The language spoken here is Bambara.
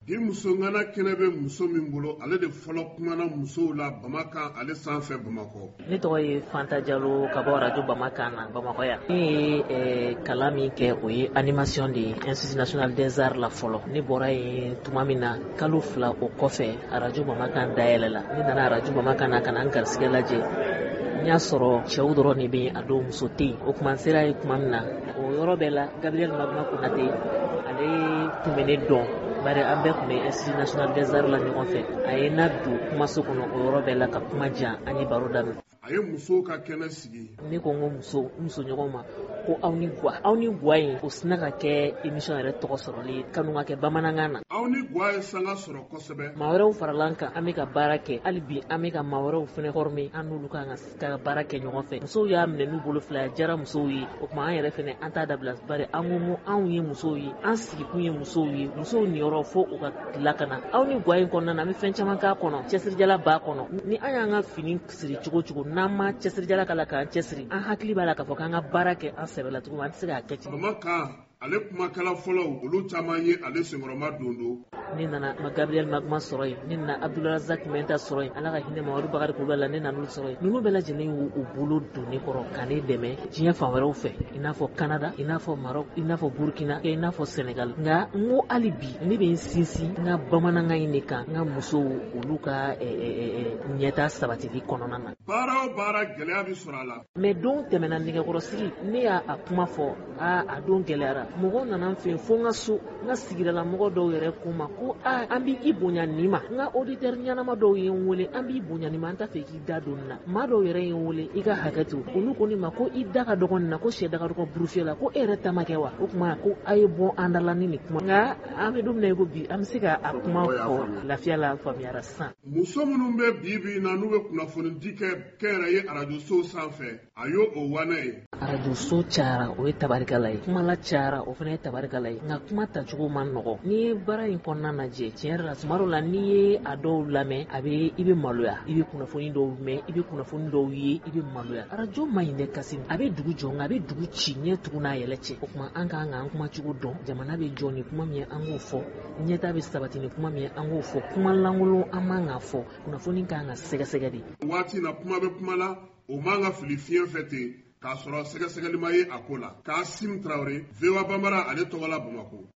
Bi muso ngana kene be muso min bolo ale de fɔlɔ kumana musow la Bamakan ale sanfɛ Bamakɔ. Ne tɔgɔ ye Fanta Jalo ka bɔ radio Bamakan na Bamakɔ yan. Ne ye kalan min kɛ o ye animation de ye Institut National des Arts la fɔlɔ. Ne bɔra yen tuma min na kalo 2 o kɔfɛ radio Bamakan dayɛlɛla. Ne nana radio Bamakan na ka na n garisigɛ lajɛ. N y'a sɔrɔ cɛw dɔrɔn de bɛ a don muso tɛ yen. O kuma sera ye tuma min na o yɔrɔ bɛɛ la Gabriel Maguma Konate ale tun bɛ ne dɔn. Bari an bɛɛ tun bɛ Institut National des Arts la ɲɔgɔn fɛ. A ye na don kumaso kɔnɔ o yɔrɔ bɛɛ la ka kuma jan an ye baro daminɛ. A ye musow ka kɛnɛ sigi. Ne ko n ko muso ɲɔgɔn ma ko aw ni gwa in o sina ka kɛ émission yɛrɛ tɔgɔ sɔrɔli kanu ka kɛ bamanankan na. Aw ni gwa ye sanga sɔrɔ kosɛbɛ. Maa wɛrɛw farala an kan an bɛ ka baara kɛ hali bi an bɛ ka maa wɛrɛw fɛnɛ former an n'olu kan ka baara kɛ ɲɔgɔn fɛ. Musow y'a minɛ n'u bolo fila jara musow ye o tuma an yɛrɛ fɛnɛ an t'a dabila bari an ko anw ye musow ye an sigikun ye musow ye musow niyɔrɔ fo u ka lakana. Aw ni gwa in kɔnɔna na an bɛ fɛn caman k'a kɔnɔ cɛsirijala b'a kɔnɔ ni an y'an ka fini siri cogo cogo n'an ma cɛsirijala kala k'an cɛsiri an hakili b'a la k'a fɔ k'an ka baara kɛ an sɛbɛla cogo an tɛ se k'a kɛ ten. Bamakan ale kumakala fɔlɔ olu caman ye ale senkɔrɔma dondo. Ne nana Gabriel Maguma sɔrɔ yen ne nana Abdularazak Menta sɔrɔ yen ala ka hinɛ Mamadu Bakari Kulubali la ne nana olu sɔrɔ yen ninnu bɛɛ lajɛlen y'u bolo don ne kɔrɔ ka ne dɛmɛ diɲɛ fan wɛrɛw fɛ i n'a fɔ Canada i n'a fɔ Maroc i n'a fɔ Burkina i n'a fɔ Senegal nka n ko hali bi ne bɛ n sinsin n ka bamanankan in de kan n ka musow olu ka ɲɛta sabatili kɔnɔna na. Baara o baara gɛlɛya bɛ sɔrɔ a la. Mais don tɛmɛna nɛgɛkɔrɔsigi ne y'a kuma fɔ a don gɛlɛyara mɔgɔw nana n fɛ yen fo n ka so n ka sigidala mɔgɔ dɔw yɛrɛ ko n ma ko an b'i i bonya nin ma n ka auditeur ɲɛnama dɔw ye n wele an b'i bonya nin ma an t'a fɛ k'i da don nin na maa dɔw yɛrɛ ye n wele i ka hakɛ to olu ko ne ma ko i da ka dɔgɔ nin na ko sɛ da ka dɔgɔ burufiyɛ la ko e yɛrɛ ta ma kɛ wa o tuma ko a ye bɔ an da la ni nin kuma nka an bɛ don min na i ko bi an bɛ se ka a kuma fɔ lafiya la faamuyara sisan. Muso minnu bɛ bi na n'u bɛ kunnafoni di kɛyɛrɛ ye radio so sanfɛ a y'o o wane ye. Radio so cayara o ye tabarikala ye kuma la cayara o fana ye tabarikala ye nka kuma tacogo man nɔgɔ n'i ye baara in kɔnɔna lajɛ tiɲɛ yɛrɛ la tuma dɔw la n'i ye a dɔw lamɛn i bɛ maloya i bɛ kunnafoni dɔw mɛn i bɛ kunnafoni dɔw ye i bɛ maloya radio ma ɲi dɛ kasi a bɛ dugu jɔ nka a bɛ dugu ci ɲɛ tugun n'a yɛlɛ cɛ o tuma an k'an k'an kuma cogo dɔn jamana bɛ jɔ ni kuma min ye an k'o fɔ ɲɛta bɛ sabati ni kuma min ye an k'o fɔ kuma lankolon an man k'a fɔ kunnafoni kan ka sɛgɛsɛgɛ de. Waati na kuma bɛ kuma la o man ka fili fiɲɛ fɛ ten k'a sɔrɔ sɛgɛsɛgɛli ma ye a ko la. K'Asim Traoré VOA Bambara ale tɔgɔ la Bamakɔ.